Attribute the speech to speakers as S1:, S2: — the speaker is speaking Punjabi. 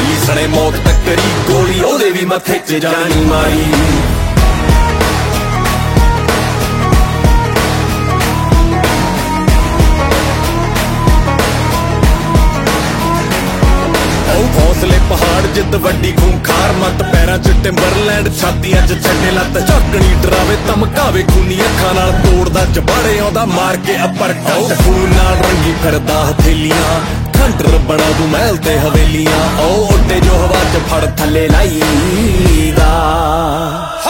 S1: ਬਿੱਲੀ ਸਣੇ ਮੌਤ ਟੱਕਰੀ ਗੋਲੀ ਉਹਦੇ ਵੀ ਮੱਥੇ 'ਚ ਜਾਣੀ ਮਾਰੀ ਹੌਸਲੇ ਪਹਾੜ ਜਿੱਦ ਵੱਡੀ ਖੂੰਖਾਰ ਮੱਤ ਪੈਰਾਂ 'ਚ ਟਿੰਬਰਲੈਂਡ ਛਾਤੀਆਂ 'ਚ ਛੱਡੇ ਲੱਤ ਝਾਕਣੀ ਡਰਾਵੇ ਧਮਕਾਵੇ ਖੂਨੀ ਅੱਖਾਂ ਨਾਲ ਤੋੜਦਾ ਚਬਾੜੇ ਆਉਂਦਾ ਮਾਰ ਕੇ ਅੱਪਰ ਕੱਟ ਖੂਨ ਨਾਲ ਰੰਗੀ ਫਿਰਦਾ ਹਥੇਲੀਆਂ ਖੰਡਰ ਬਣਾ ਦੂ ਮਹਿਲ ਤੇ ਹਵੇਲੀਆਂ ਉਹ ਉੱਡੇ ਜੋ ਹਵਾ 'ਚ ਫੜ ਥੱਲੇ ਲਾਈਦਾ